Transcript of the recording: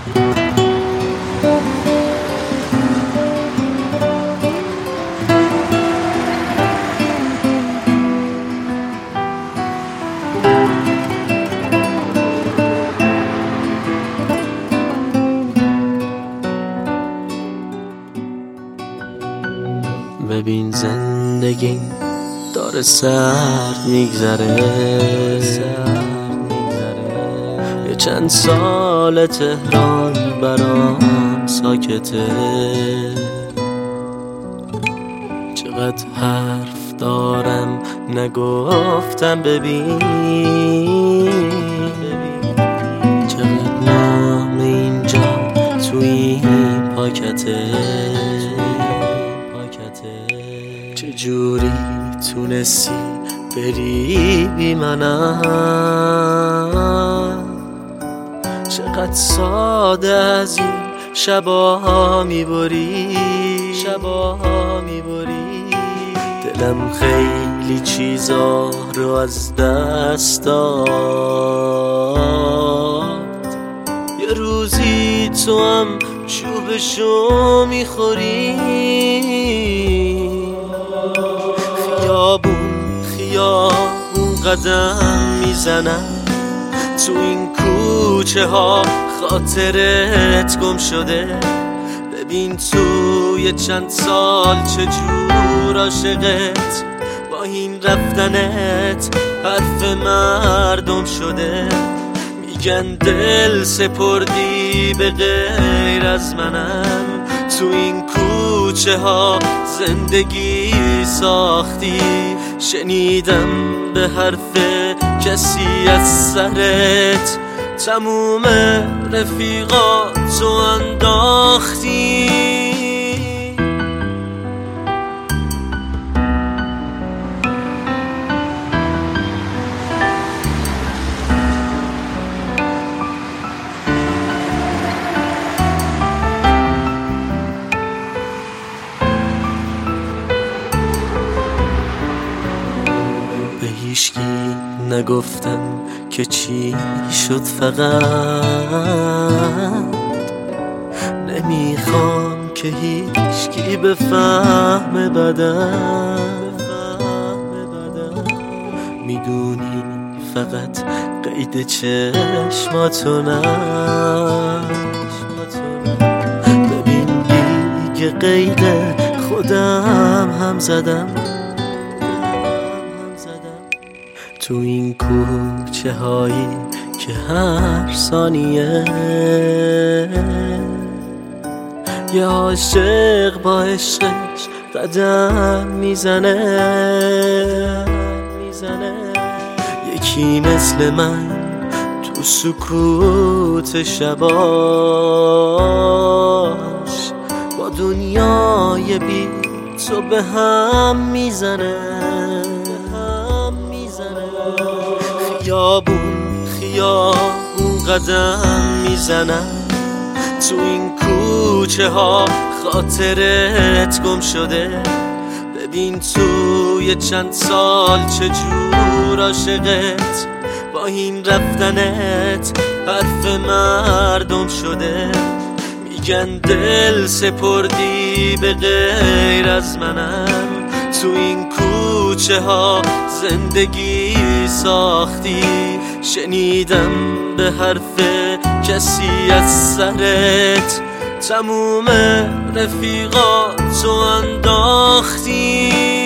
ببین زندگی داره سرد میگذره، یه چند سال تهران برام ساکته. چقدر حرف دارم نگفتم، ببین چقدر نام اینجا تو این پاکته. چجوری تونستی بری بی منم؟ چقدر ساده از این شبا میبری، دلم خیلی چیزا رو از دست داد. یه روزی تو هم چوبشو میخوری، خیابون قدم میزنم، تو این کوچه ها خاطرت گم شده. ببین توی چند سال چجور عاشقت با این رفتنت حرف مردم شده. میگن دل سپردی به غیر از منم، تو این کوچه ها زندگی ساختی. شنیدم به حرف کسی از سرت تموم رفیقاتو انداختی. هیچکی نگفتم که چی شد، فقط نمیخوام که هیچکی بفهمه بدن. میدونی فقط قید چشماتو نه، ببین دیگه قید خودم هم زدم. تو این کوچه هایی که هر ثانیه یه عاشق با عشقش قدم میزنه. یکی مثل من تو سکوت شباش با دنیای بی تو به هم میزنه. خیابون قدم میزنم، تو این کوچه ها خاطرت گم شده. ببین توی چند سال چجور عاشقت با این رفتنت حرف مردم شده. میگن دل سپردی به غیر از منم، تو این کوچه ها زندگی ساختی. شنیدم به حرف کسی از سرت تموم رفیقاتو انداختی.